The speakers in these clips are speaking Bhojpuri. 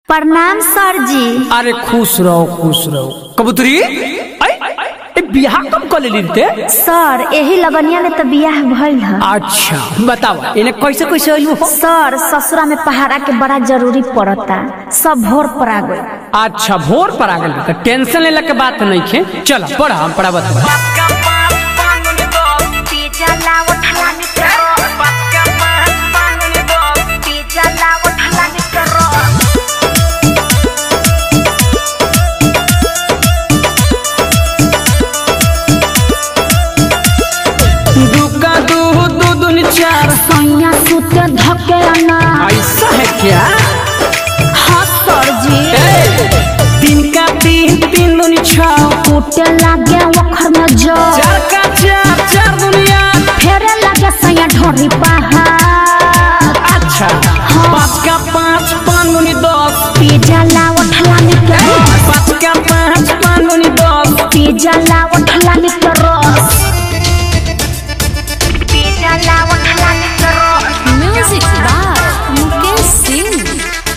प्रणाम सर जी। अरे खुश रहो कबूतरी बियाह कब कर लेते सर यही लगनिया में तो बियाह भइल है। अच्छा बताओ इन्हें कैसे कैसे आयु हो? सर ससुरा में पहाड़ा के बड़ा जरूरी पड़ता, सब भोर पर आ गए। अच्छा भोर पर आ गए तो टेंशन लेला के बात नहीं खे। चलो पढ़ा हम पढ़ा बता। सैया सुते धके ना। ऐसा है क्या? हाँ सर जी। तीन का तीन दुनी छाओ टूटे लागे वखर में जो चार का चार दुनिया फेरे लागे सैया ढोरी पहाड़। अच्छा हाँ। पाँच का पाँच दुनी 10 पिज्जा लाओ ठलानी के रस। 5 का 5 दुनी 10 पिज्जा लाओ ठलानी के रस। Music by Mukesh Singh.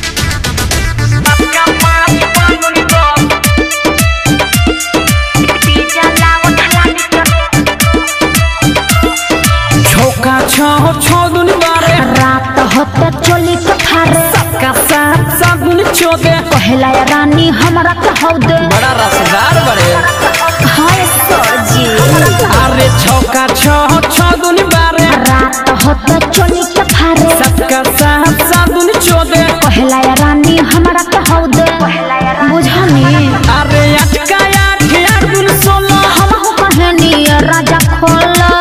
छोका छो दुनी 12 रात होते चोली के थारे का 7 दुनी 14 पहला रानी हमरा कहौ दे। बड़ा रसदार बड़े। हाय सर जी। अरे छोका छो दुनी 12 रात होते चोली के थारे 7 दुनी 14 पहला रानी हमरा कहौ दे। बुझनी अरे 8 का 8 दुनी 16 हम हो कहनी राजा खोला।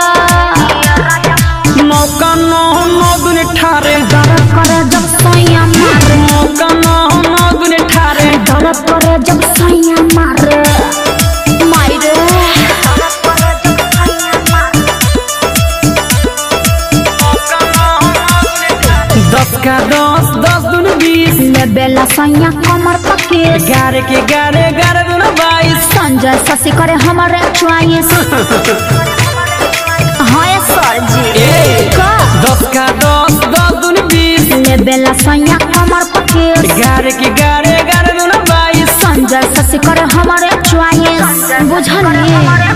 9 का 9 दुनी 18 दर्द करे जब सैया मारे। 9 का 9 दुनी 18 दर्द करे जब सैया मारे। मायरे 10 का 10 दुनी 20 ले बेला सैया कमर पके 11 के 11 दुनी 22 संजय शशि करे हमारे चॉइस। हाय सर जी। का 10 का 10 दुनी 20 ले बेला सैया कमर पके 11 के 11 दुनी 22 संजय शशि करे हमारे चॉइस। बुझनी